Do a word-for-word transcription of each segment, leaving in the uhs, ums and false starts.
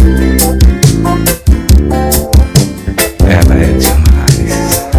Ela é demais.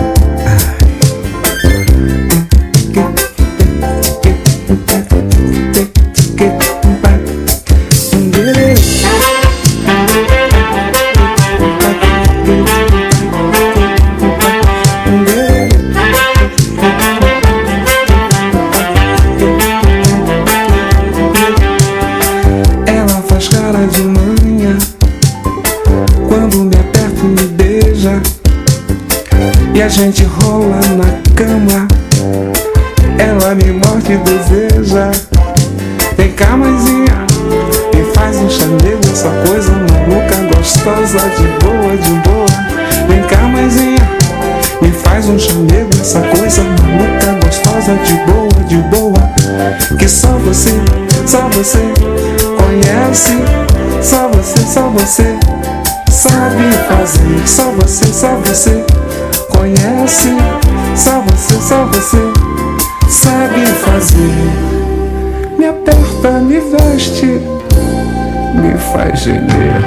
Ela faz cara de manhã quando me aperta e me beija, e a gente rola na cama. Ela me morde e deseja. Vem cá, mãezinha, me faz um chamego, essa coisa maluca, gostosa, de boa, de boa. Vem cá, mãezinha, me faz um chamego, essa coisa maluca, gostosa, de boa, de boa. Que só você, só você conhece, só você, só você sabe fazer. Só você, só você conhece, só você, só você sabe fazer. Me aperta, me veste, me faz gemer.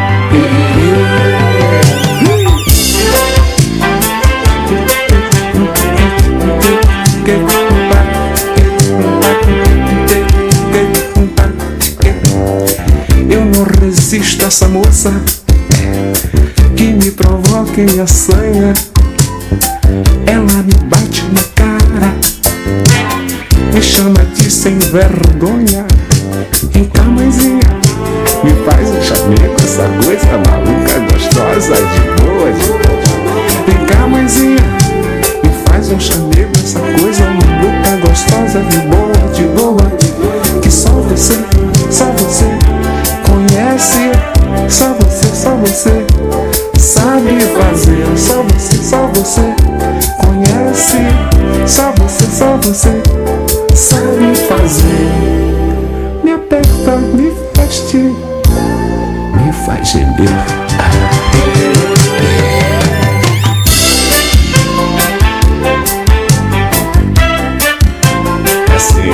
Eu não resisto a essa moça que me provoca e me assanha. Ela me bate na cara, me chama de sem vergonha. Vem cá, mãezinha, me faz um chamego, essa coisa maluca, gostosa, de boa, de boa. Vem cá, mãezinha, me faz um chamego, essa coisa maluca, gostosa, de boa, de boa. Que só você, só você conhece, só você, só você sabe fazer. Só você, só você conhece, só você, só você sabe fazer. Me aperta, me veste, me faz gemer. Assim.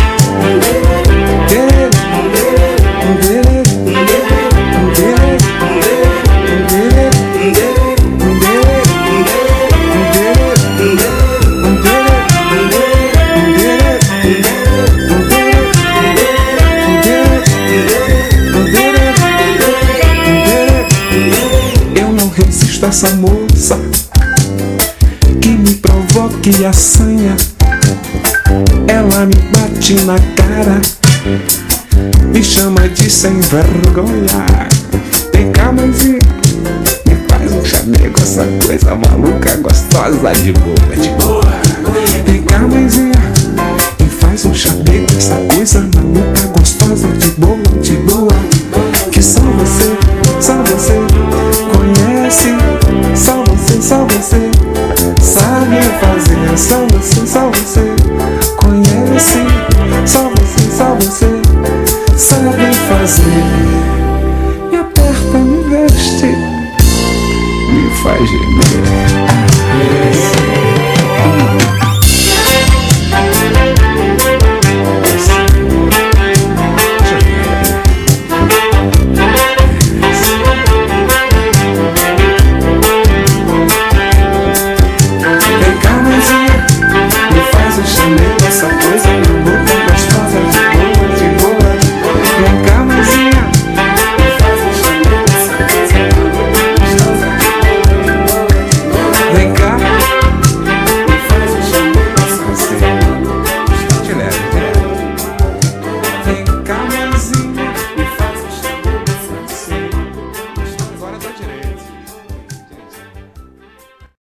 Essa moça que me provoca e assanha. Ela me bate na cara, me chama de sem vergonha. Vem cá, mãezinha, me faz um chamego, essa coisa maluca, gostosa, de boa, de boa. Vem cá, mãezinha, me faz um chamego, essa coisa maluca, gostosa, de boa, de boa. Que só você, só você conhece, só você, só você sabe fazer. Só você, só você conhece, só você, só você sabe fazer. Me aperta, me veste, me faz gemer.